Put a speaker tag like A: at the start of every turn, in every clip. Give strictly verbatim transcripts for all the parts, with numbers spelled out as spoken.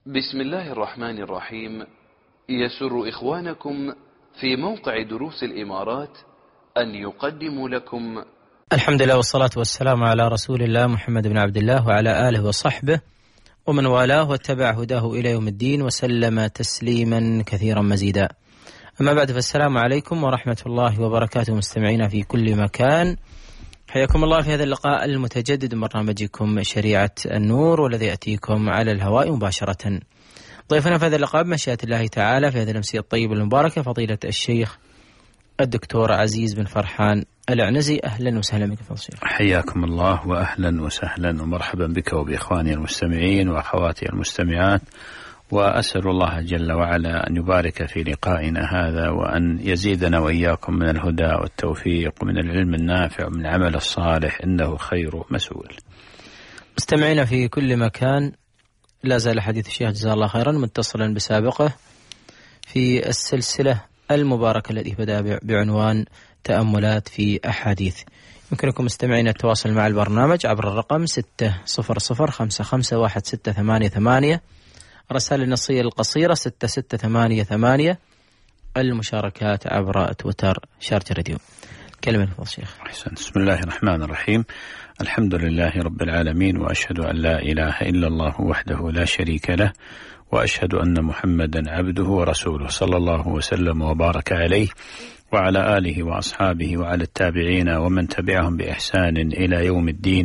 A: بسم الله الرحمن الرحيم. يسر إخوانكم في موقع دروس الإمارات أن يقدموا لكم
B: الحمد لله والصلاة والسلام على رسول الله محمد بن عبد الله وعلى آله وصحبه ومن والاه واتبع هداه إلى يوم الدين وسلم تسليما كثيرا مزيدا. أما بعد، فالسلام عليكم ورحمة الله وبركاته مستمعينا في كل مكان. حياكم الله في هذا اللقاء المتجدد من برنامجكم شريعة النور، والذي يأتيكم على الهواء مباشرة. ضيفنا في هذا اللقاء بمشيئة الله تعالى في هذه الأمسية الطيبة المباركة فضيلة الشيخ الدكتور عزيز بن فرحان العنزي. أهلا وسهلا بك فضيلة الشيخ.
C: حياكم الله وأهلا وسهلا ومرحبا بك وبإخواني المستمعين وأخواتي المستمعات، وأسأل الله جل وعلا أن يبارك في لقائنا هذا وأن يزيدنا وإياكم من الهدى والتوفيق ومن العلم النافع ومن العمل الصالح، إنه خير مسؤول.
B: مستمعينا في كل مكان، لا زال حديث الشيخ جزاه الله خيرا متصلا بسابقه في السلسلة المباركة التي بدأ بعنوان تأملات في أحاديث. يمكنكم مستمعين التواصل مع البرنامج عبر الرقم ستة صفر صفر خمسة خمسة واحد ستة ثمانية ثمانية، رسائل النصية القصيرة ستة ستة ثمانية ثمانية، المشاركات عبر تويتر شارجة راديو. كلمة الفضل شيخ.
C: أحسن. بسم الله الرحمن الرحيم. الحمد لله رب العالمين، وأشهد أن لا إله إلا الله وحده لا شريك له، وأشهد أن محمدا عبده ورسوله، صلى الله وسلم وبارك عليه وعلى آله وأصحابه وعلى التابعين ومن تبعهم بإحسان إلى يوم الدين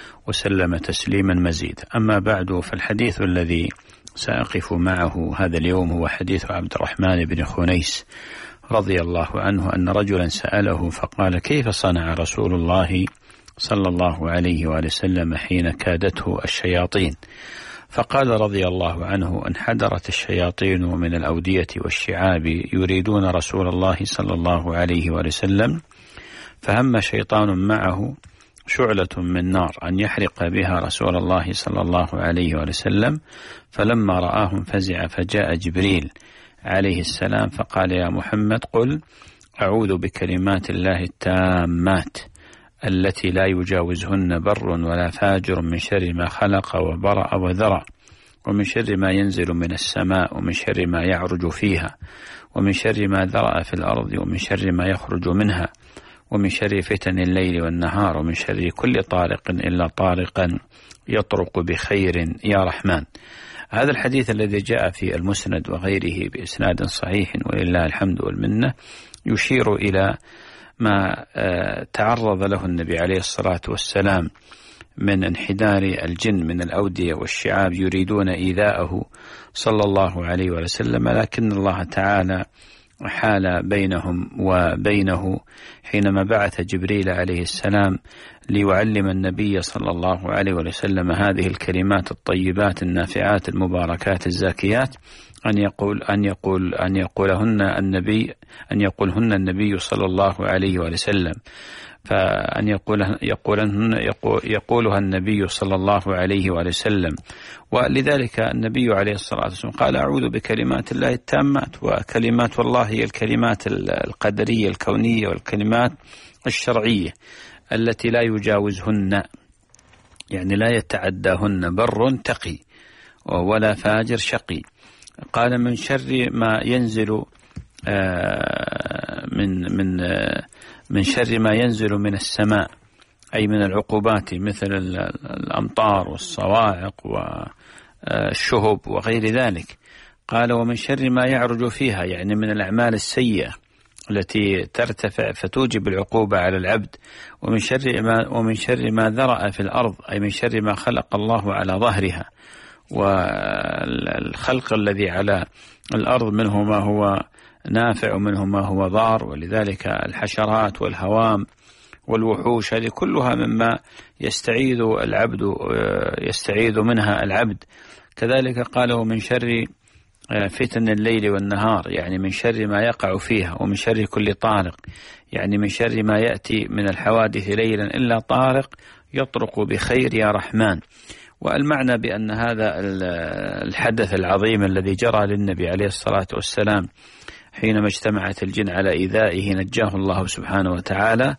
C: وسلم تسليما مزيدا. أما بعد، فالحديث الذي سأقف معه هذا اليوم هو حديث عبد الرحمن بن خنيس رضي الله عنه أن رجلا سأله فقال: كيف صنع رسول الله صلى الله عليه وآله وسلم حين كادته الشياطين؟ فقال رضي الله عنه: انحدرت الشياطين من الأودية والشعاب يريدون رسول الله صلى الله عليه وآله وسلم، فهم شيطان معه شعلة من نار أن يحرق بها رسول الله صلى الله عليه وآله وسلم، فلما رآهم فزع، فجاء جبريل عليه السلام فقال: يا محمد قل أعوذ بكلمات الله التامات التي لا يجاوزهن بر ولا فاجر من شر ما خلق وبرأ وذرع، ومن شر ما ينزل من السماء، ومن شر ما يعرج فيها، ومن شر ما ذرأ في الأرض، ومن شر ما يخرج منها، ومن شر فتن الليل والنهار، ومن شر كل طارق إلا طارقا يطرق بخير يا رحمن. هذا الحديث الذي جاء في المسند وغيره بإسناد صحيح ولله الحمد والمنة يشير إلى ما تعرض له النبي عليه الصلاة والسلام من انحدار الجن من الأودية والشعاب يريدون إيذاءه صلى الله عليه وسلم، لكن الله تعالى حال بينهم وبينه حينما بعث جبريل عليه السلام ليعلم النبي صلى الله عليه وسلم هذه الكلمات الطيبات النافعات المباركات الزاكيات، أن يقول أن يقول أن يقولهن النبي أن يقولهن النبي صلى الله عليه وسلم، فأن يقولهن يقولهن يقولها النبي صلى الله عليه وسلم. ولذلك النبي عليه الصلاة والسلام قال: أعوذ بكلمات الله التامات، وكلمات الله هي الكلمات القدرية الكونية والكلمات الشرعية التي لا يجاوزهن، يعني لا يتعداهن بر تقي ولا فاجر شقي. قال: من شر ما ينزل من من من شر ما ينزل من السماء، أي من العقوبات مثل الأمطار والصواعق والشهب وغير ذلك. قال: ومن شر ما يعرج فيها، يعني من الأعمال السيئة التي ترتفع فتوجب العقوبة على العبد. ومن شر ما ومن شر ما ذرأ في الأرض، أي من شر ما خلق الله على ظهرها، والخلق الذي على الأرض منه ما هو نافع ومنه ما هو ضار، ولذلك الحشرات والهوام والوحوش هذه كلها مما يستعيذ العبد يستعيذ منها العبد. كذلك قال: ومن شر فتن الليل والنهار، يعني من شر ما يقع فيها، ومن شر كل طارق، يعني من شر ما يأتي من الحوادث ليلا إلا طارق يطرق بخير يا رحمن. والمعنى بأن هذا الحدث العظيم الذي جرى للنبي عليه الصلاة والسلام حينما اجتمعت الجن على إيذائه نجاه الله سبحانه وتعالى،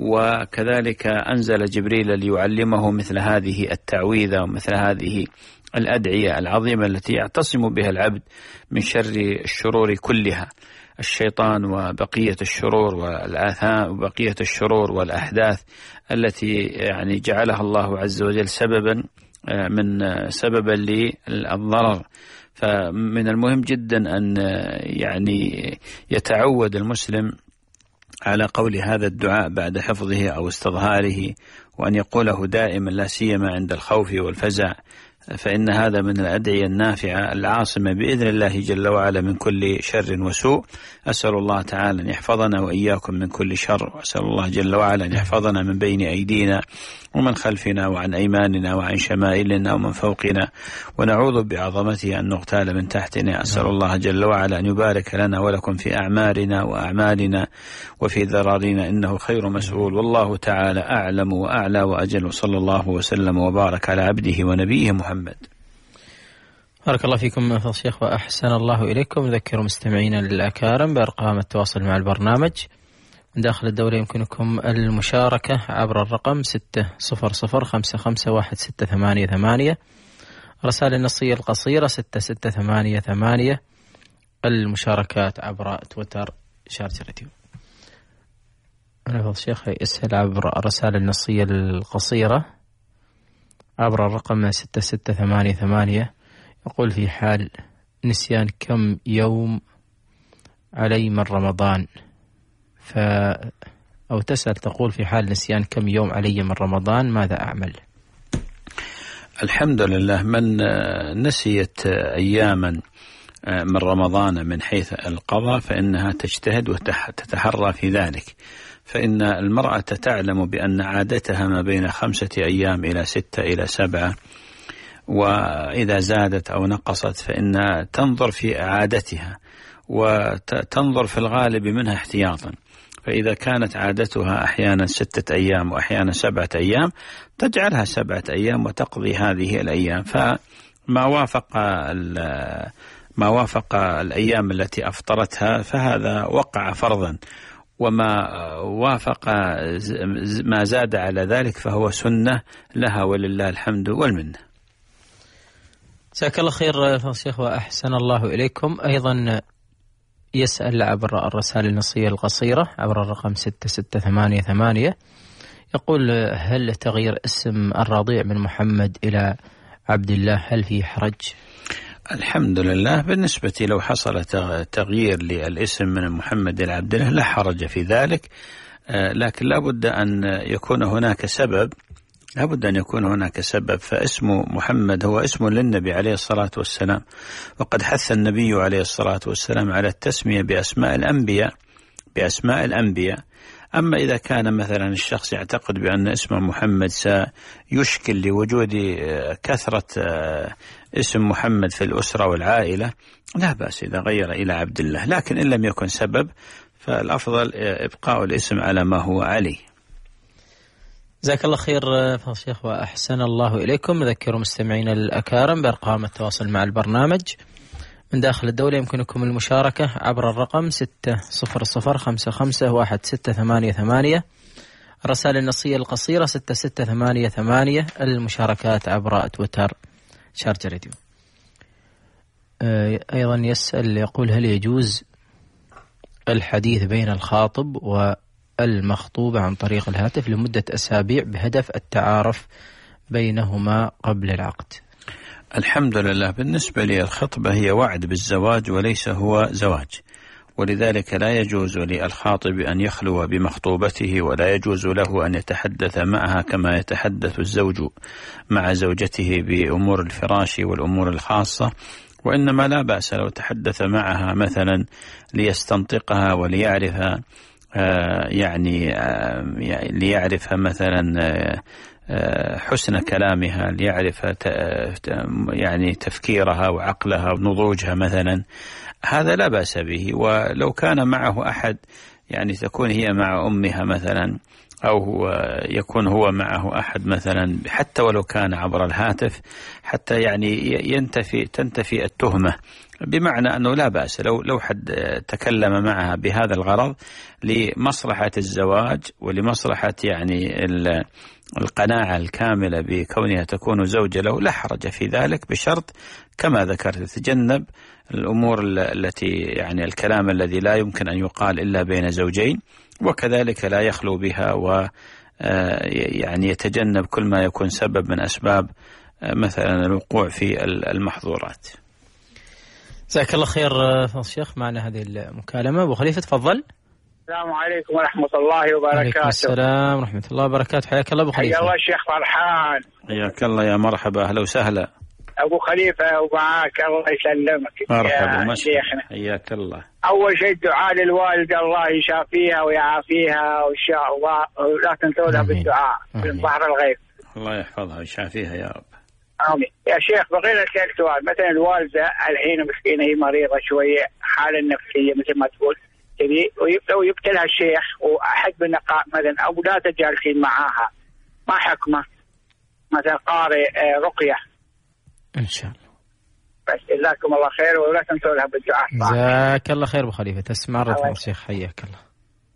C: وكذلك أنزل جبريل ليعلمه مثل هذه التعويذة ومثل هذه الأدعية العظيمة التي يعتصم بها العبد من شر الشرور كلها، الشيطان وبقية الشرور والآثام وبقية الشرور والأحداث التي يعني جعلها الله عز وجل سببا من سببا للضرر. فمن المهم جدا أن يعني يتعود المسلم على قول هذا الدعاء بعد حفظه أو استظهاره، وأن يقوله دائما لا سيما عند الخوف والفزع، فإن هذا من الأدعية النافعة العاصمة بإذن الله جل وعلا من كل شر وسوء. أسأل الله تعالى أن يحفظنا وإياكم من كل شر، وأسأل الله جل وعلا أن يحفظنا من بين أيدينا ومن خلفنا وعن أيماننا وعن شمائلنا ومن فوقنا، ونعوذ بعظمته أن نغتال من تحتنا. أسأل الله جل وعلا أن يبارك لنا ولكم في أعمارنا وأعمالنا وفي ذرارنا، إنه خير مسؤول، والله تعالى أعلم وأعلى وأجل، صلى الله وسلم وبارك على عبده ونبيه محمد.
B: بارك الله فيكم فضل الشيخ وأحسن الله إليكم. نذكر مستمعينا الأكارم بأرقام التواصل مع البرنامج. من داخل الدولة يمكنكم المشاركة عبر الرقم ستة صفر صفر خمسة خمسة واحد ستة ثمانية ثمانية، رسائل النصية القصيرة ستة ستة ثمانية ثمانية، المشاركات عبر تويتر شارجة راديو. أنا فضل الشيخ يسأل عبر الرسائل النصية القصيرة عبر الرقم ستة ستة ثمانية ثمانية، يقول في حال نسيان كم يوم علي من رمضان، ف أو تسأل تقول في حال نسيان كم يوم علي من رمضان ماذا أعمل؟
C: الحمد لله، من نسيت أياما من رمضان من حيث القضاء فإنها تجتهد وتتحرى في ذلك، فإن المرأة تعلم بأن عادتها ما بين خمسة أيام إلى ستة إلى سبعة، وإذا زادت أو نقصت فإن تنظر في عادتها وتنظر في الغالب منها احتياطا. فإذا كانت عادتها أحيانا ستة أيام وأحيانا سبعة أيام تجعلها سبعة أيام وتقضي هذه الأيام، فما وافق ما وافق الأيام التي أفطرتها فهذا وقع فرضا، وما وافق ما زاد على ذلك فهو سنة لها، ولله الحمد والمنة.
B: جزاك الله خير فضل الشيخ وأحسن الله إليكم. أيضا يسأل عبر الرسائل النصية القصيرة عبر الرقم ستة ستة ثمانية ثمانية، يقول هل تغيير اسم الرضيع من محمد إلى عبد الله هل فيه حرج؟
C: الحمد لله، بالنسبة لو حصل تغيير للاسم من محمد إلى عبد الله لا حرج في ذلك، لكن لا بد أن يكون هناك سبب لابد أن يكون هناك سبب. فاسم محمد هو اسم للنبي عليه الصلاة والسلام، وقد حث النبي عليه الصلاة والسلام على التسمية بأسماء الأنبياء بأسماء الأنبياء. أما إذا كان مثلا الشخص يعتقد بأن اسم محمد سيشكل لوجود كثرة اسم محمد في الأسرة والعائلة لا بأس إذا غير إلى عبد الله، لكن إن لم يكن سبب فالأفضل إبقاء الاسم على ما هو عليه.
B: جزاك الله خير فضل الشيخ وأحسن الله إليكم. نذكر مستمعينا الأكارم بأرقام التواصل مع البرنامج. من داخل الدولة يمكنكم المشاركة عبر الرقم ستة صفر صفر خمسة خمسة واحد ستة ثمانية ثمانية، الرسائل النصية القصيرة ستة ستة ثمانية ثمانية، المشاركات عبر تويتر شارجة راديو. أيضا يسأل يقول هل يجوز الحديث بين الخاطب والمخطوبة عن طريق الهاتف لمدة أسابيع بهدف التعارف بينهما قبل العقد؟
C: الحمد لله، بالنسبة للخطبة هي وعد بالزواج وليس هو زواج، ولذلك لا يجوز للخاطب أن يخلو بمخطوبته، ولا يجوز له أن يتحدث معها كما يتحدث الزوج مع زوجته بأمور الفراش والأمور الخاصة، وإنما لا بأس لو تحدث معها مثلا ليستنطقها وليعرف يعني ليعرف مثلا حسن كلامها، ليعرف يعني تفكيرها وعقلها ونضوجها مثلا، هذا لا بأس به. ولو كان معه أحد يعني تكون هي مع أمها مثلا، أو هو يكون هو معه أحد مثلا حتى ولو كان عبر الهاتف، حتى يعني ينتفي تنتفي التهمة، بمعنى أنه لا بأس لو لو حد تكلم معها بهذا الغرض لمصلحة الزواج ولمصلحة يعني القناعة الكاملة بكونها تكون زوجة له لا حرج في ذلك، بشرط كما ذكرت تتجنب الأمور التي يعني الكلام الذي لا يمكن أن يقال إلا بين زوجين، وكذلك لا يخلو بها و يعني يتجنب كل ما يكون سبب من أسباب مثلا الوقوع في المحظورات.
B: جزاك الله خير فضل الشيخ. معنا هذه المكالمة. أبو خليفة تفضل.
D: السلام عليكم ورحمة الله وبركاته.
B: عليكم السلام ورحمة الله وبركاته. حياك الله أبو خليفة.
D: حيا الله الشيخ فرحان.
C: حياك الله يا مرحبا، أهلا وسهلا
D: أبو خليفة ومعاك، الله يسلمك.
C: مرحبا يا شيخنا. حياك الله.
D: أول شيء الدعاء للوالدة، الله يشافيها ويعافيها وإن شاء الله، ولا تنسونا بالدعاء في ظهر الغيب.
C: الله يحفظها ويشافيها يا رب.
D: آمين. يا شيخ بغينا نسألك سؤال. مثلا الوالدة الحين مسكينة هي مريضة شوية، حالة نفسية مثل ما تقول كذي، ولو يبتلها الشيخ وأحد بالنقاء مثلا أولاده جالسين معاها، ما حكمه؟ مثلا قارئ رقية
B: إن شاء الله.
D: بس جزاكم الله خير، ولا تنسوا لها بالدعاء.
B: جزاك الله خير أبو خليفة. تسمع رد الشيخ. حياك الله.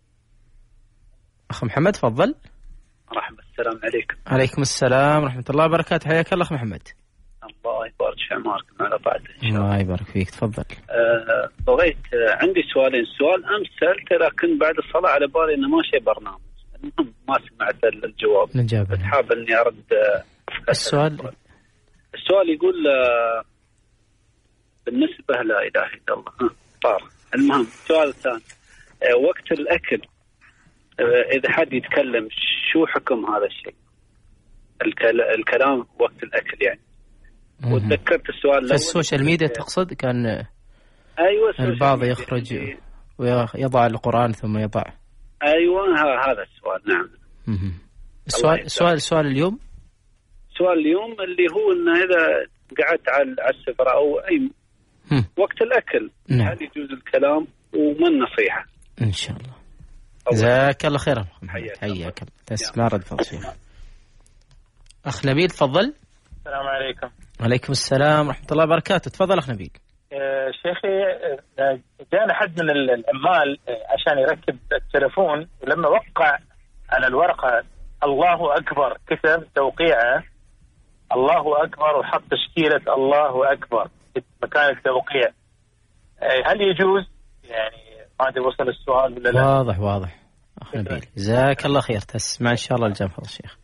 B: أخ محمد تفضل.
E: مرحبا. السلام عليكم.
B: عليكم السلام ورحمة الله وبركاته. حياك الله أخ محمد.
E: الله يبارك في عمركم على طاعته إن شاء الله.
B: الله يبارك فيك. تفضل.
E: أه بغيت أه عندي سؤالين. سؤال أمس سألته لكن بعد الصلاة على بالي إنه ماشي برنامج، المهم ما سمعت الجواب.
B: نجابة.
E: حاب إني أرد. أه
B: السؤال
E: السؤال يقول أه بالنسبة لا إله إلا الله طار. المهم السؤال الثاني، أه وقت الأكل أه إذا حد يتكلم شو حكم هذا الشيء؟ الكلام وقت الأكل يعني. وتذكرت السؤال
B: في السوشيال ميديا تقصد كان.
E: أيوة.
B: البعض يخرج ويضع القرآن ثم يضع.
E: أيوة هذا السؤال. نعم.
B: السؤال السؤال السؤال اليوم
E: سؤال اليوم اللي هو إن إذا قعدت على السفرة أو أي هم. وقت الأكل
B: نعم.
E: هل يجوز الكلام وما النصيحة؟
B: إن شاء الله. جزاك الله خيرا. حياك الله. تسمع رد فضل شيخ. أخ نبيل تفضل.
F: السلام عليكم.
B: عليكم السلام ورحمة الله وبركاته. تفضل أخ نبيل.
F: آه شيخي، آه جاءنا حد من العمال آه عشان يركب التلفون، ولما وقع على الورقة الله أكبر كتب توقيعه الله أكبر وحط تشكيلة الله أكبر في مكان التوقيع. آه هل يجوز؟ يعني ما أدري وصل السؤال ولا لا.
B: واضح واضح أخ نبيل. جزاك الله خير. تسمع إن شاء الله الجواب فضل الشيخ.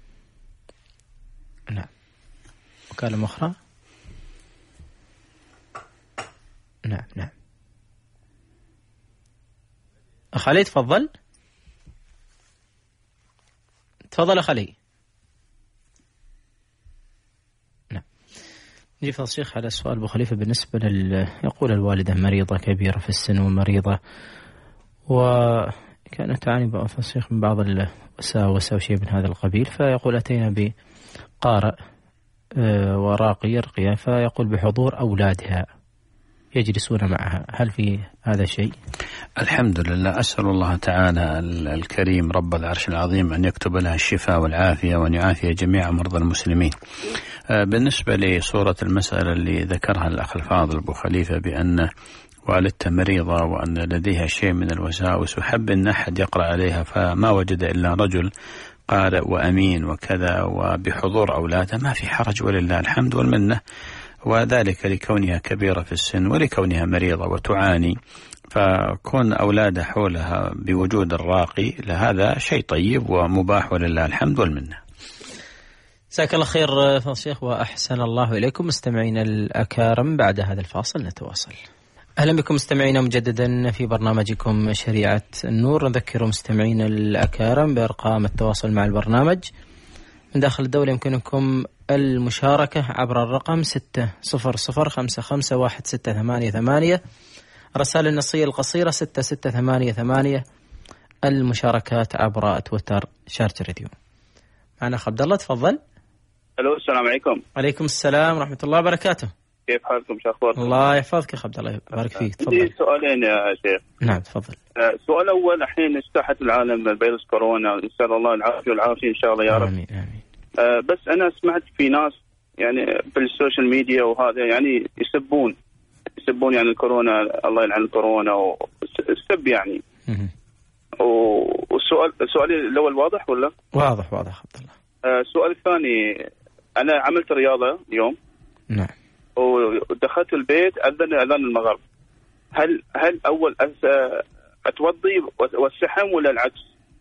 B: نعم. مكالمة أخرى. نعم نعم. أخ علي تفضل. تفضل أخ علي. نعم. نجي فضل الشيخ على سؤال أبو خليفة بالنسبة لل يقول الوالدة مريضة كبيرة في السن ومريضة وكانت تعاني فضل الشيخ من بعض الوساوس أو شيء من هذا القبيل، فيقول أتينا بقارئ وراقي يرقية، فيقول بحضور أولادها يجلسون معها، هل في هذا شيء؟
C: الحمد لله. أسأل الله تعالى الكريم رب العرش العظيم أن يكتب لها الشفاء والعافية وأن يعافي جميع مرضى المسلمين. بالنسبة لصورة المسألة اللي ذكرها الأخ الفاضل أبو خليفة بأن والدته مريضة وأن لديها شيء من الوساوس وحب أن أحد يقرأ عليها فما وجد إلا رجل قارئ وأمين وكذا وبحضور أولادها، ما في حرج ولله الحمد والمنة، وذلك لكونها كبيرة في السن ولكونها مريضة وتعاني، فكون أولادها حولها بوجود الراقي لهذا شيء طيب ومباح ولله الحمد والمنة.
B: جزاك الله خير فضل الشيخ وأحسن الله إليكم. مستمعين الأكارم، بعد هذا الفاصل نتواصل. أهلا بكم مستمعينا مجددا في برنامجكم شريعة النور. نذكر مستمعين الأكارم بأرقام التواصل مع البرنامج من داخل الدولة. يمكنكم المشاركة عبر الرقم ستة صفر صفر خمسة خمسة واحد ستة ثمانية ثمانية، الرسالة النصية القصيرة ستة ستة ثمانية ثمانية، المشاركات عبر تويتر شارج راديو. معنا أخ عبد الله تفضل.
G: الو السلام عليكم.
B: عليكم السلام ورحمة الله وبركاته.
G: كيف حالكم؟ شو اخباركم؟
B: الله يحفظك يا عبد الله يبارك فيك. تفضل.
G: عندي سؤالين يا شيخ.
B: نعم تفضل.
G: السؤال الاول، الحين اجتاحت العالم فيروس كورونا، نسال الله العافيه والعافيه ان شاء الله يا رب.
B: امين امين.
G: أه بس انا سمعت في ناس يعني في السوشيال ميديا وهذا يعني يسبون يسبون يعني الكورونا، الله يلعن الكورونا والسب يعني. والسؤال سؤالي الاول واضح ولا؟
B: واضح واضح عبد الله.
G: السؤال الثاني، أنا عملت رياضة اليوم.
B: نعم.
G: ودخلت البيت أذن أذان المغرب، هل هل أول أتوضي والسحم ولا العكس؟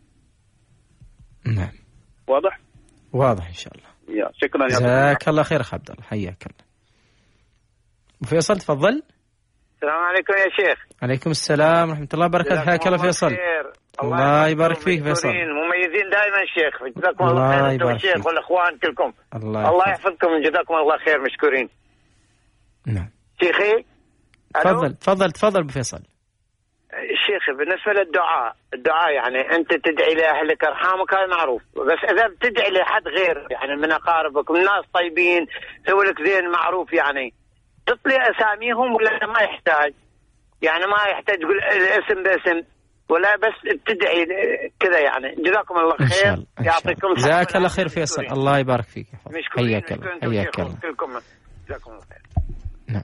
B: نعم.
G: واضح؟
B: واضح إن شاء الله.
G: يا شكرا.
B: جزاك الله خير أخ عبد الله، حياك الله. فيصل تفضل.
H: السلام عليكم يا شيخ.
B: عليكم السلام ورحمة الله وبركاته، حياك الله فيصل. الله يبارك فيك فيصل.
H: مميزين دائما شيخ، جزاكم الله خير انتم الشيخ والاخوان كلكم.
B: الله,
H: الله يحفظكم وجزاكم الله خير، مشكورين.
B: نعم.
H: شيخي
B: تفضل تفضل تفضل ابو فيصل.
H: شيخ بالنسبه للدعاء، الدعاء يعني انت تدعي لاهلك ارحامك هذا معروف، بس اذا بتدعي لحد غير يعني من اقاربك من ناس طيبين سووا لك زين معروف، يعني تطلع اساميهم ولا ما يحتاج؟ يعني ما يحتاج تقول الاسم باسم ولا بس تدعي كذا يعني. جزاكم الله خير، يعطيكم العافيه.
B: جزاك الله خير فيصل، الله يبارك فيك. حياك الله حياك الله.
H: جزاكم الله خير.
B: نعم.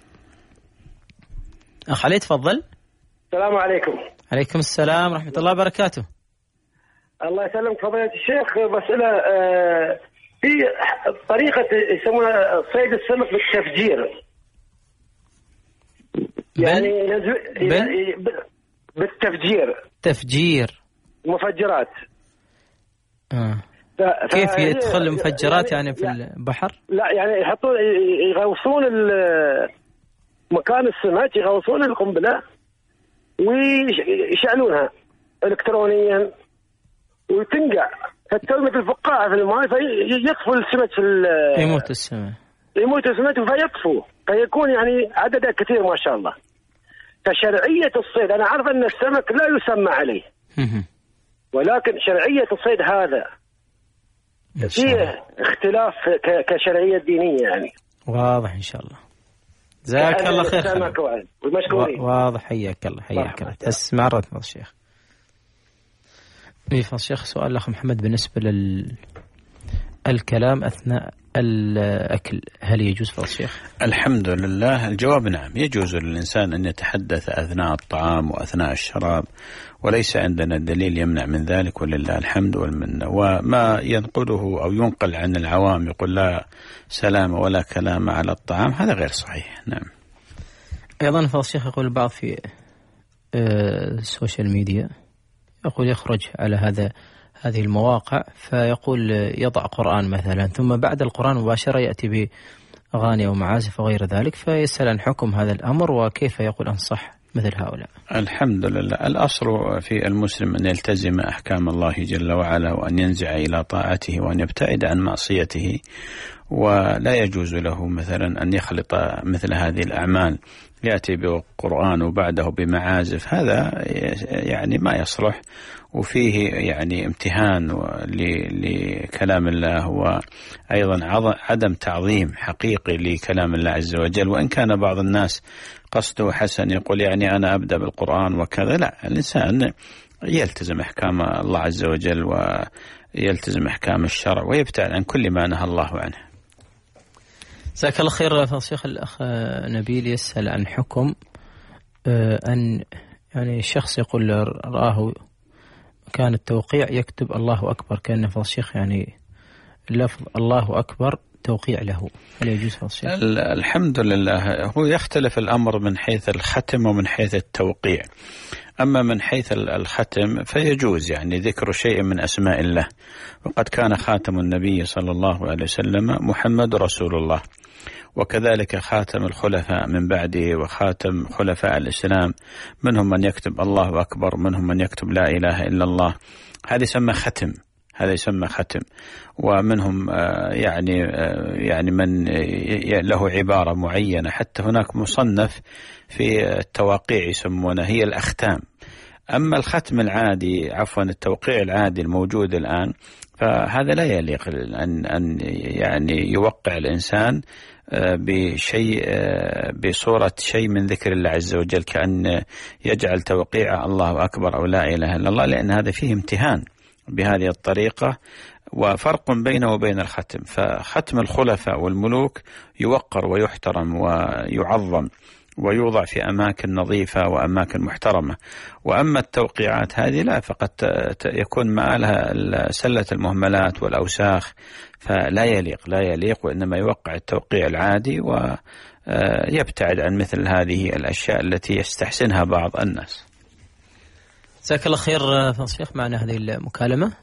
B: اخ علي تفضل.
I: السلام عليكم.
B: عليكم السلام ورحمة الله وبركاته.
I: الله يسلمك فضيلة الشيخ، مسألة آه في طريقة يسمونها صيد السمك بالتفجير، يعني
B: بل؟
I: بالتفجير
B: تفجير
I: مفجرات.
B: آه. كيف يدخل المفجرات يعني, يعني في يعني البحر؟
I: لا يعني يحطون يغوصون مكان السمك، يغوصون القنبلة ويشعلونها الكترونيا وتنقع فتسوي مثل فقاعه في الماء فيطفو السمك في
B: يموت السمك
I: يموت السمك فيطفو، فيكون يعني عدده كثير ما شاء الله. فشرعيه الصيد انا عارف ان السمك لا يسمى عليه، ولكن شرعيه الصيد هذا فيه اختلاف كشرعيه دينيه يعني.
B: واضح ان شاء الله. جزاك الله خير. واضح، حياك الله حياك الله. تحس معرض فضل الشيخ. فضل الشيخ سؤال الأخ محمد بالنسبة للكلام أثناء الأكل هل يجوز فضل الشيخ؟
C: الحمد لله الجواب نعم، يجوز للإنسان أن يتحدث أثناء الطعام وأثناء الشراب، وليس عندنا دليل يمنع من ذلك ولله الحمد والمنة. وما ينقله أو ينقل عن العوام يقول لا سلام ولا كلام على الطعام، هذا غير صحيح. نعم.
B: أيضا فضل الشيخ يقول البعض في السوشيال ميديا يقول يخرج على هذا هذه المواقع فيقول يضع قرآن مثلا ثم بعد القرآن مباشرة يأتي بأغاني أو معازف وغير ذلك، فيسأل عن حكم هذا الأمر وكيف يقول أنصح مثل هؤلاء.
C: الحمد لله الأصل في المسلم أن يلتزم أحكام الله جل وعلا وأن ينزع إلى طاعته وأن يبتعد عن معصيته، ولا يجوز له مثلا أن يخلط مثل هذه الأعمال، يأتي بقرآن وبعده بمعازف، هذا يعني ما يصلح، وفيه يعني امتهان لكلام الله وأيضا عدم تعظيم حقيقي لكلام الله عز وجل. وإن كان بعض الناس قصده حسن يقول يعني أنا أبدأ بالقرآن وكذا، لا، الإنسان يلتزم أحكام الله عز وجل ويلتزم أحكام الشرع ويبتعد عن كل ما نهى الله عنه.
B: جزاك الله خير. فالشيخ الأخ نبيل يسأل عن حكم أن يعني الشخص يقول رآه كان التوقيع يكتب الله أكبر، كأن فالشيخ يعني اللفظ الله أكبر توقيع له، هل يجوز فالشيخ؟
C: الحمد لله هو يختلف الأمر من حيث الختم ومن حيث التوقيع. أما من حيث الختم فيجوز يعني ذكر شيء من أسماء الله، وقد كان خاتم النبي صلى الله عليه وسلم محمد رسول الله، وكذلك خاتم الخلفاء من بعده وخاتم خلفاء الإسلام، منهم من يكتب الله أكبر، منهم من يكتب لا إله إلا الله، هذا يسمى ختم، هذا يسمى ختم. ومنهم يعني يعني من له عبارة معينة، حتى هناك مصنف في التواقيع يسمونه هي الأختام. أما الختم العادي عفوا التوقيع العادي الموجود الآن فهذا لا يليق أن أن يعني يوقع الإنسان بشيء بصورة شيء من ذكر الله عز وجل، كأن يجعل توقيع الله أكبر أو لا إله إلا الله، لأن هذا فيه امتهان بهذه الطريقة. وفرق بينه وبين الختم، فختم الخلفاء والملوك يوقر ويحترم ويعظم، ويوضع في أماكن نظيفة وأماكن محترمة. وأما التوقيعات هذه لا، فقد يكون مآلها سلة المهملات والأوساخ، فلا يليق لا يليق وإنما يوقع التوقيع العادي ويبتعد عن مثل هذه الأشياء التي يستحسنها بعض الناس.
B: جزاك الله خير فضل الشيخ. معنا هذه المكالمة.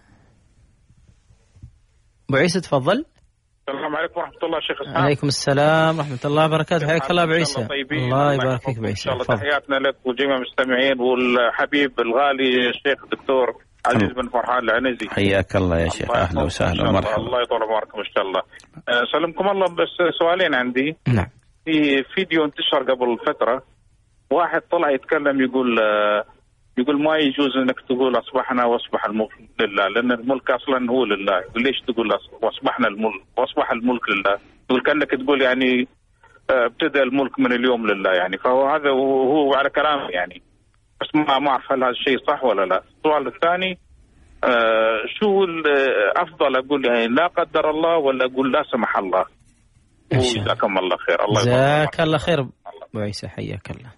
B: أبو عيسى تفضل.
J: السلام عليكم ورحمة الله شيخ إسحاق.
B: عليكم السلام ورحمة الله وبركاته. حياك الله أبو عيسى. الله يبارك فيك أبو عيسى.
J: إن شاء الله تحياتنا لك وجميع المستمعين والحبيب الغالي الشيخ الدكتور عزيز بن فرحان العنزي.
C: حياك الله يا شيخ، أهلا وسهلا ومرحبا.
J: الله يطول عمركم إن شاء الله. سلمكم الله. بس سؤالين عندي.
B: نعم.
J: في فيديو انتشر قبل فترة، واحد طلع يتكلم يقول يقول ما يجوز انك تقول اصبحنا واصبح الملك لله، لان الملك اصلا هو لله. ليش تقول واصبحنا الملك واصبح الملك لله؟ يقول كانك تقول يعني ابتدى الملك من اليوم لله يعني. فهو هذا هو على كلامه يعني، بس ما ما اعرف هل هذا الشيء صح ولا لا. السؤال الثاني، آه شو افضل اقول يعني لا قدر الله ولا اقول لا سمح الله؟ وجزاكم الله خير. الله
B: جزاك الله خير ابو عيسى، حياك الله.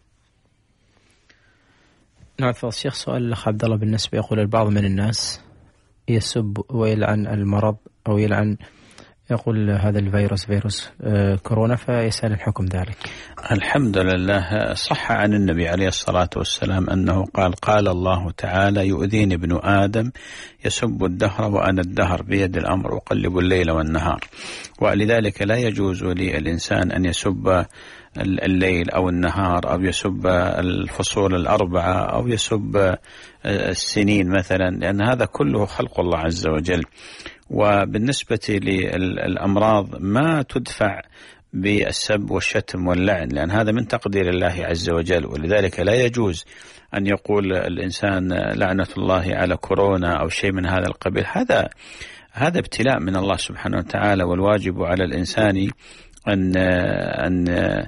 B: نعم فضل الشيخ، سؤال الأخ عبد الله بالنسبة يقول البعض من الناس يسب ويلعن المرض أو يلعن يقول هذا الفيروس فيروس آه كورونا، فيسأل الحكم ذلك.
C: الحمد لله، صح عن النبي عليه الصلاة والسلام أنه قال قال الله تعالى يؤذيني ابن آدم يسب الدهر وأنا الدهر بيد الأمر أقلب الليل والنهار. ولذلك لا يجوز للإنسان أن يسب الليل أو النهار أو يسب الفصول الأربعة أو يسب السنين مثلا، لأن هذا كله خلق الله عز وجل. وبالنسبة للأمراض ما تدفع بالسب والشتم واللعن، لأن هذا من تقدير الله عز وجل. ولذلك لا يجوز أن يقول الإنسان لعنة الله على كورونا أو شيء من هذا القبيل. هذا هذا ابتلاء من الله سبحانه وتعالى، والواجب على الإنسان أن أن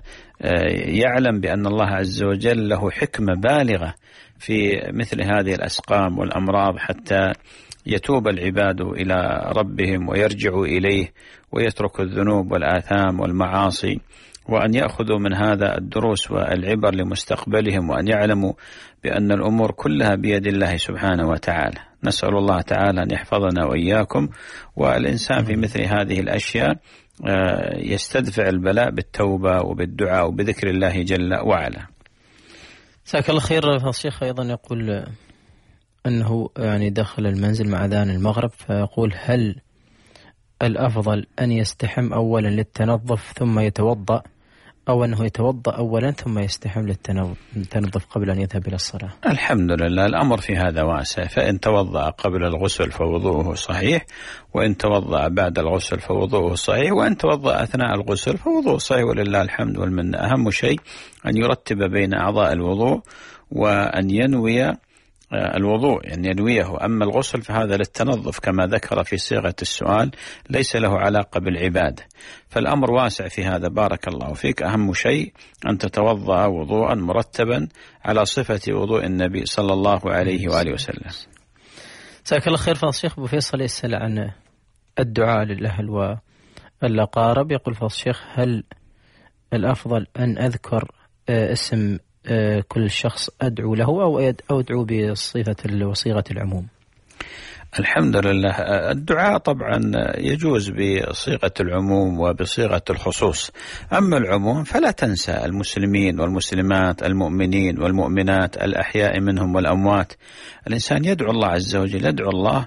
C: يعلم بأن الله عز وجل له حكمة بالغة في مثل هذه الأسقام والأمراض، حتى يتوب العباد إلى ربهم ويرجعوا إليه ويتركوا الذنوب والآثام والمعاصي، وأن يأخذوا من هذا الدروس والعبر لمستقبلهم، وأن يعلموا بأن الأمور كلها بيد الله سبحانه وتعالى. نسأل الله تعالى أن يحفظنا وإياكم. والإنسان في مثل هذه الأشياء يستدفع البلاء بالتوبة وبالدعاء وبذكر الله جل وعلا.
B: جزاك الله خير. الشيخ أيضا يقول أنه يعني دخل المنزل مع أذان المغرب، فيقول هل الأفضل أن يستحم أولا للتنظف ثم يتوضأ، أو أنه يتوضأ أولا ثم يستحم للتنظف قبل أن يذهب إلى الصلاة؟
C: الحمد لله، الأمر في هذا واسع. فإن توضأ قبل الغسل فوضوءه صحيح، وإن توضأ بعد الغسل فوضوءه صحيح، وإن توضأ أثناء الغسل فوضوءه صحيح، ولله الحمد والمنة. أهم شيء أن يرتب بين أعضاء الوضوء وأن ينوي الوضوء، يعني ينويه. أما الغسل فهذا للتنظف كما ذكر في صيغة السؤال، ليس له علاقة بالعبادة. فالأمر واسع في هذا. بارك الله فيك. أهم شيء أن تتوضأ وضوءا مرتبا على صفة وضوء النبي صلى الله عليه وآله وسلم.
B: جزاك الله خير. فضل الشيخ أبو فيصل يسأل عن الدعاء للأهل والأقارب. يقول فضل الشيخ هل الأفضل أن أذكر اسم كل شخص أدعو له أو أو أدعو بصيغة وصيغة العموم؟
C: الحمد لله، الدعاء طبعا يجوز بصيغة العموم وبصيغة الخصوص. أما العموم فلا تنسى المسلمين والمسلمات، المؤمنين والمؤمنات، الأحياء منهم والأموات. الإنسان يدعو الله عز وجل، يدعو الله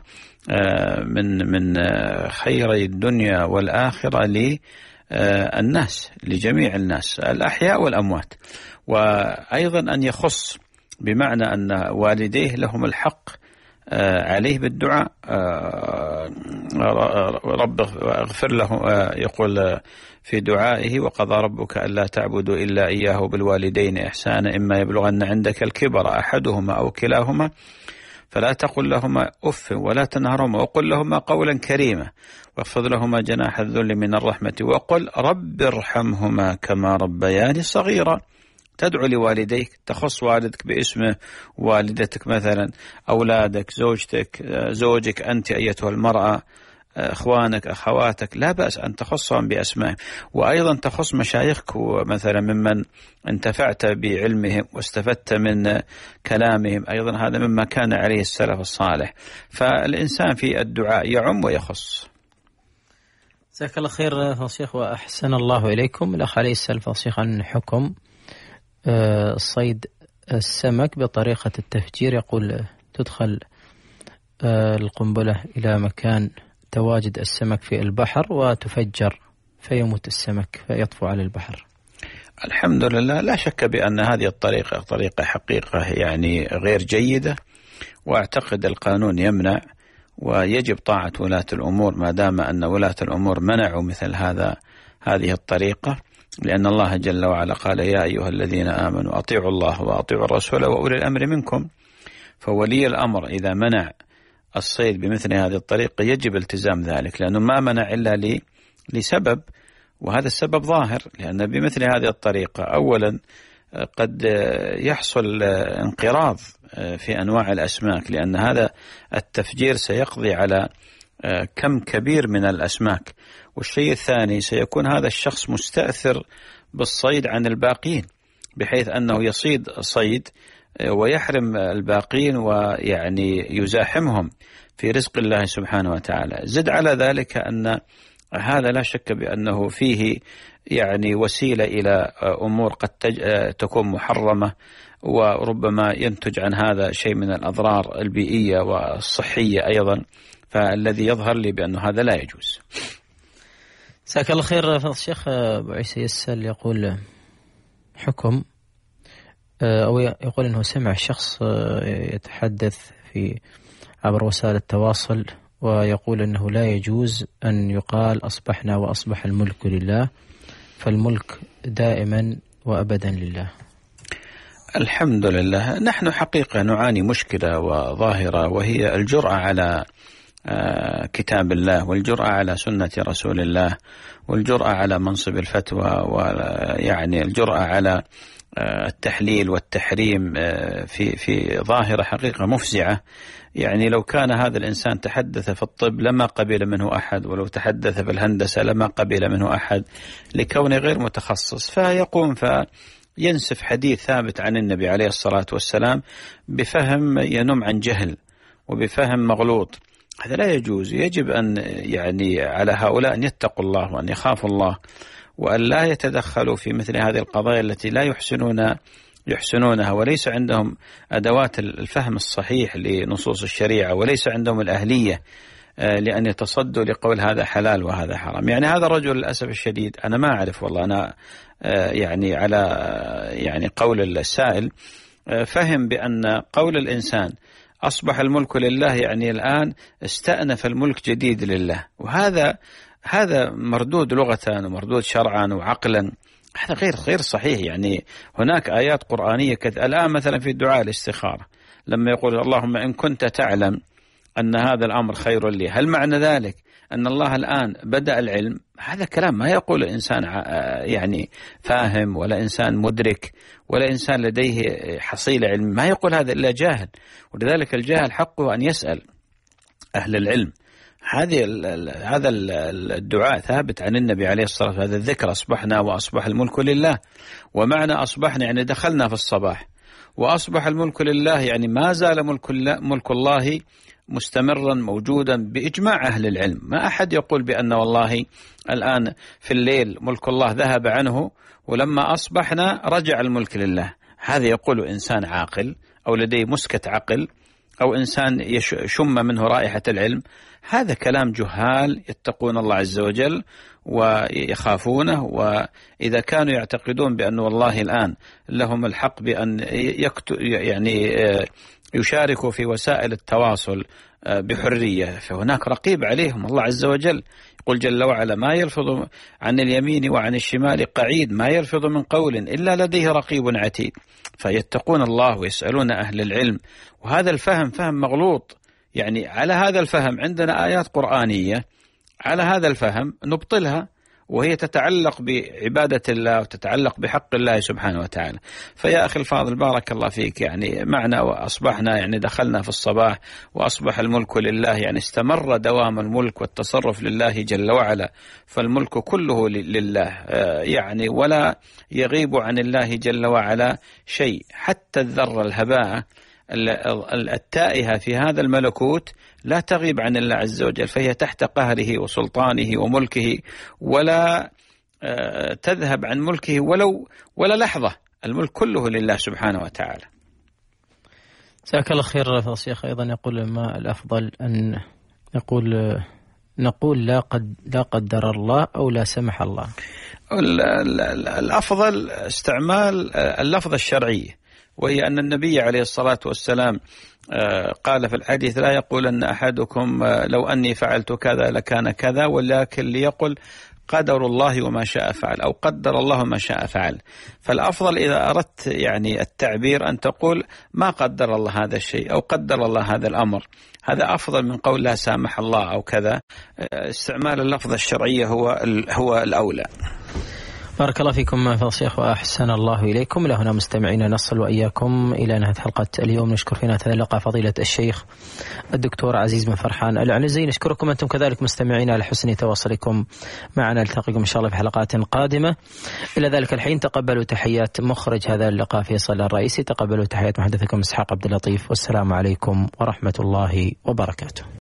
C: من من خيري الدنيا والآخرة للناس، لجميع الناس الأحياء والأموات. وأيضا أن يخص بمعنى أن والديه لهم الحق عليه بالدعاء. رب اغفر له، يقول في دعائه وقضى ربك ألا تعبدوا إلا إياه بالوالدين إحسانا إما يبلغن عندك الكبر أحدهما أو كلاهما فلا تقل لهما أف ولا تنهرهما وقل لهما قولا كريما واخفض لهما جناح الذل من الرحمة وقل رب ارحمهما كما ربياني صغيرا. تدعو لوالديك، تخص والدك باسمه، والدتك مثلا، أولادك، زوجتك، زوجك أنت أيتها المرأة، إخوانك أخواتك لا بأس أن تخصهم بأسمائهم، وأيضا تخص مشايخك مثلا ممن انتفعت بعلمهم واستفدت من كلامهم، أيضا هذا مما كان عليه السلف الصالح. فالإنسان في الدعاء يعم ويخص.
B: جزاك الله خير فضيلة، وأحسن الله إليكم. الأخ علي يسأل فضيلة عن حكم صيد السمك بطريقة التفجير، يقول تدخل القنبلة إلى مكان تواجد السمك في البحر وتفجر فيموت السمك فيطفو على البحر.
C: الحمد لله، لا شك بأن هذه الطريقة طريقة حقيقة يعني غير جيدة، وأعتقد القانون يمنع، ويجب طاعة ولاة الأمور ما دام أن ولاة الأمور منعوا مثل هذا هذه الطريقة، لأن الله جل وعلا قال يا أيها الذين آمنوا أطيعوا الله وأطيعوا الرسول وأولي الأمر منكم. فولي الأمر إذا منع الصيد بمثل هذه الطريقة يجب التزام ذلك، لأنه ما منع إلا لي لسبب، وهذا السبب ظاهر، لأن بمثل هذه الطريقة أولا قد يحصل انقراض في أنواع الأسماك، لأن هذا التفجير سيقضي على كم كبير من الأسماك. والشيء الثاني سيكون هذا الشخص مستأثر بالصيد عن الباقين، بحيث أنه يصيد صيد ويحرم الباقين ويعني يزاحمهم في رزق الله سبحانه وتعالى. زد على ذلك أن هذا لا شك بأنه فيه يعني وسيلة إلى أمور قد تكون محرمة، وربما ينتج عن هذا شيء من الأضرار البيئية والصحية أيضا، فالذي يظهر لي بأنه هذا لا يجوز.
B: جزاك الله خير فضل الشيخ. أبو عيسى يسأل يقول حكم أو يقول أنه سمع شخص يتحدث في عبر وسائل التواصل ويقول أنه لا يجوز أن يقال أصبحنا وأصبح الملك لله، فالملك دائما وأبدا لله.
C: الحمد لله، نحن حقيقة نعاني مشكلة وظاهرة، وهي الجرأة على كتاب الله، والجرأة على سنة رسول الله، والجرأة على منصب الفتوى، ويعني الجرأة على التحليل والتحريم في في ظاهرة حقيقة مفزعة. يعني لو كان هذا الإنسان تحدث في الطب لما قبل منه أحد، ولو تحدث في الهندسة لما قبل منه أحد، لكونه غير متخصص، فيقوم فينسف حديث ثابت عن النبي عليه الصلاة والسلام بفهم ينم عن جهل وبفهم مغلوط. هذا لا يجوز. يجب أن يعني على هؤلاء أن يتقوا الله وأن يخافوا الله، وأن لا يتدخلوا في مثل هذه القضايا التي لا يحسنون يحسنونها، وليس عندهم أدوات الفهم الصحيح لنصوص الشريعة، وليس عندهم الأهلية لأن يتصدوا لقول هذا حلال وهذا حرام. يعني هذا الرجل للأسف الشديد أنا ما أعرف والله، أنا يعني على يعني قول السائل فهم بأن قول الإنسان أصبح الملك لله يعني الآن استأنف الملك جديد لله، وهذا هذا مردود لغة ومردود شرعا وعقلا، هذا غير غير صحيح. يعني هناك آيات قرآنية كذ الآن مثلا في دعاء الاستخارة لما يقول اللهم إن كنت تعلم أن هذا الأمر خير لي، هل معنى ذلك أن الله الآن بدأ العلم؟ هذا كلام ما يقول إنسان يعني فاهم، ولا إنسان مدرك، ولا إنسان لديه حصيلة علم، ما يقول هذا إلا جاهل. ولذلك الجاهل حقه أن يسأل أهل العلم. هذه هذا الدعاء ثابت عن النبي عليه الصلاة والسلام، هذا الذكر أصبحنا وأصبح الملك لله، ومعنى أصبحنا يعني دخلنا في الصباح، وأصبح الملك لله يعني ما زال ملك الله, ملك الله مستمرا موجودا بإجماع أهل العلم. ما أحد يقول بأن والله الآن في الليل ملك الله ذهب عنه ولما أصبحنا رجع الملك لله. هذا يقول إنسان عاقل أو لديه مسكة عقل أو إنسان يشم منه رائحة العلم. هذا كلام جهال يتقون الله عز وجل ويخافونه، وإذا كانوا يعتقدون بأن والله الآن لهم الحق بأن يعني يشاركوا في وسائل التواصل بحرية، فهناك رقيب عليهم الله عز وجل. يقول جل وعلا ما يلفظ عن اليمين وعن الشمال قعيد ما يلفظ من قول إلا لديه رقيب عتيد. فيتقون الله ويسألون أهل العلم، وهذا الفهم فهم مغلوط. يعني على هذا الفهم عندنا آيات قرآنية، على هذا الفهم نبطلها وهي تتعلق بعبادة الله وتتعلق بحق الله سبحانه وتعالى. فيا أخي الفاضل بارك الله فيك، يعني معنا وأصبحنا يعني دخلنا في الصباح وأصبح الملك لله، يعني استمر دوام الملك والتصرف لله جل وعلا، فالملك كله لله يعني ولا يغيب عن الله جل وعلا شيء، حتى الذرة الهباء التائهة في هذا الملكوت لا تغيب عن الله عز وجل، فهي تحت قهره وسلطانه وملكه ولا تذهب عن ملكه ولو ولا لحظة، الملك كله لله سبحانه وتعالى.
B: جزاك الله خير. فالشيخ أيضا يقول ما الأفضل أن نقول نقول لا قد لا قدر الله أو لا سمح الله؟
C: الأفضل استعمال اللفظة الشرعية، وهي أن النبي عليه الصلاة والسلام قال في الحديث لا يقول أن أحدكم لو أني فعلت كذا لكان كذا، ولكن ليقل قدر الله وما شاء فعل، أو قدر الله ما شاء فعل. فالأفضل إذا أردت يعني التعبير أن تقول ما قدر الله هذا الشيء أو قدر الله هذا الأمر، هذا أفضل من قول لا سامح الله أو كذا. استعمال اللفظة الشرعية هو هو الأولى.
B: بارك الله فيكم فضيلة الشيخ وأحسن الله إليكم. لهنا مستمعين نصل وإياكم إلى نهاية حلقة اليوم. نشكر فينا تلقى فضيلة الشيخ الدكتور عزيز بن فرحان العنزي. نشكركم أنتم كذلك مستمعين على حسن تواصلكم معنا. نلتقيكم إن شاء الله في حلقات قادمة. إلى ذلك الحين تقبلوا تحيات مخرج هذا اللقاء فيصل الرئيسي، تقبلوا تحيات محدثكم إسحاق عبد اللطيف، والسلام عليكم ورحمة الله وبركاته.